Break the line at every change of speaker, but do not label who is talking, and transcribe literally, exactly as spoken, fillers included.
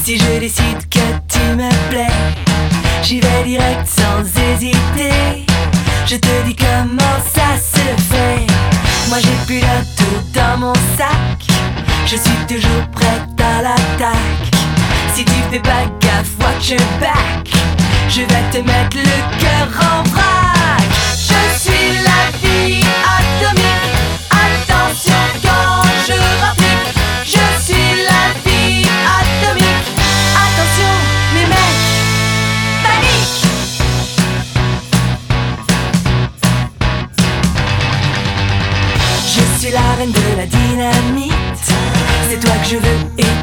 Si je décide que tu me plais, j'y vais direct sans hésiter. Je te dis comment ça se fait. Moi j'ai plus d'un tout dans mon sac. Je suis toujours prête à l'attaque. Si tu fais pas gaffe, watch your back. Je vais te mettre le cœur en vrac. Je suis la vie atomique. Attention quand je rapplique. Je suis la vie atomique. Attention les mecs, panique. Je suis la reine de la dynamite. C'est toi que je veux et